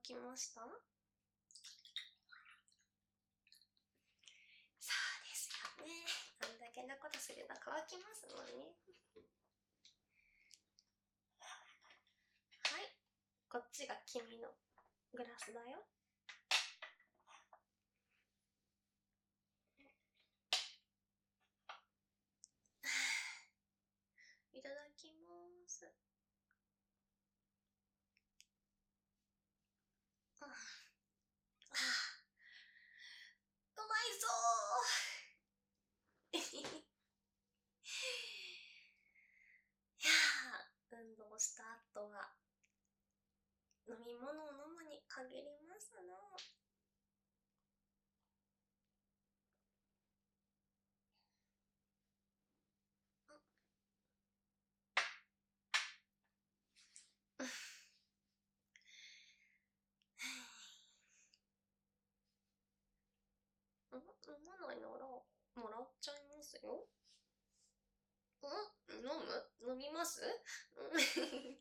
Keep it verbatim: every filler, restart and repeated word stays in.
きました？そうですよね。あんだけのことすれば乾きますもんね。はい。こっちが君のグラスだよ。いただきます。ああ、うまいぞーいやー、運動した後は飲み物を飲むに限りますな。飲まないならもらっちゃいますよ。ん飲む飲みます